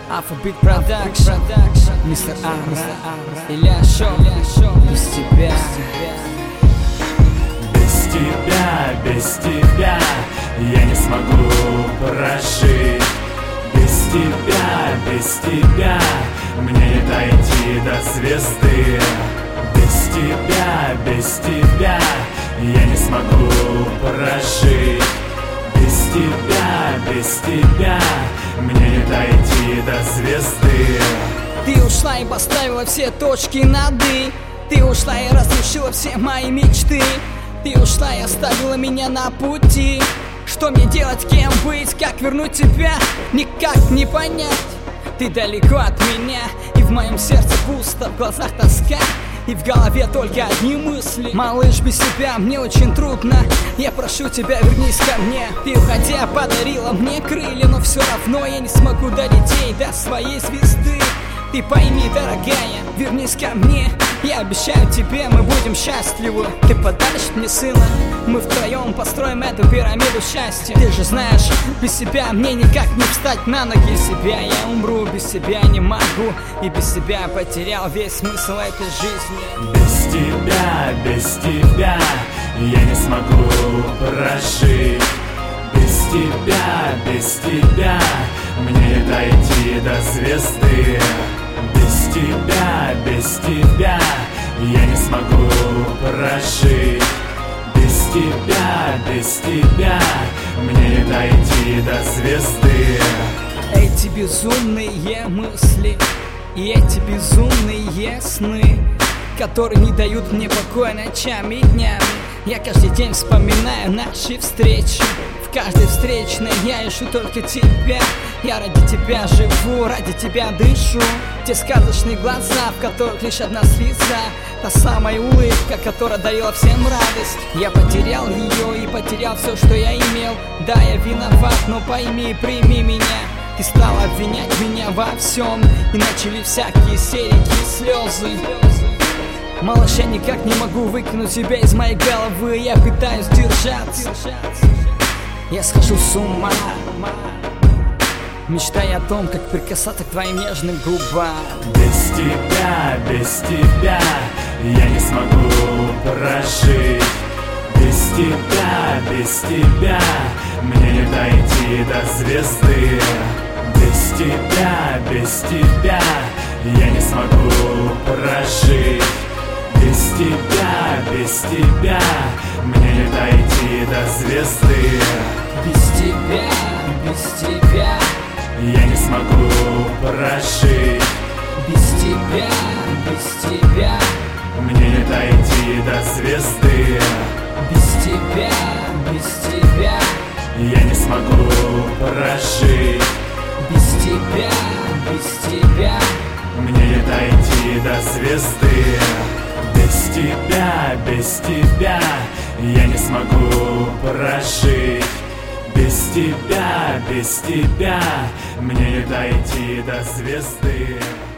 Afrobeat Production, Mr. Ара, Илья Шоу, без тебя. Без тебя я не смогу прожить. Без тебя мне не дойти до звезды. Без тебя я не смогу прожить. Без тебя мне не дойти до звезды. Ты ушла и поставила все точки над «и». Ты ушла и разрушила все мои мечты. Ты ушла и оставила меня на пути. Что мне делать, кем быть, как вернуть тебя? Никак не понять. Ты далеко от меня, и в моем сердце пусто, в глазах тоска, и в голове только одни мысли. Малыш, без тебя мне очень трудно. Я прошу тебя, вернись ко мне. Ты, уходя, подарила мне крылья, но все равно я не смогу долететь до своей звезды. Ты пойми, дорогая, вернись ко мне. Я обещаю тебе, мы будем счастливы. Ты подаришь мне сына, мы втроем построим эту пирамиду счастья. Ты же знаешь, без себя мне никак не встать на ноги. Без себя я умру, без себя не могу. И без тебя потерял весь смысл этой жизни. Без тебя я не смогу прожить. Без тебя мне не дойти до звезды. Без тебя я не смогу прожить. Без тебя мне не дойти до звезды. Эти безумные мысли и эти безумные сны, которые не дают мне покоя ночами и днями. Я каждый день вспоминаю наши встречи. В каждой встречной я ищу только тебя. Я ради тебя живу, ради тебя дышу. Те сказочные глаза, в которых лишь одна слеза. Та самая улыбка, которая дарила всем радость. Я потерял ее и потерял все, что я имел. Да, я виноват, но пойми, прими меня. Ты стала обвинять меня во всем, и начали всякие истерики, слезы. Малыш, я никак не могу выкинуть тебя из моей головы. Я пытаюсь держаться, я схожу с ума, мечтая о том, как прикасаться к твоим нежным губам. Без тебя я не смогу прожить. Без тебя мне не дойти до звезды. Без тебя я не смогу прожить. Без тебя мне не дойти до звезды. Без тебя я не смогу прожить. Без тебя мне не дойти до звезды. Без тебя я не смогу прожить. Без тебя мне не дойти до звезды. Без тебя я не смогу прожить. Без тебя мне не дойти до звезды.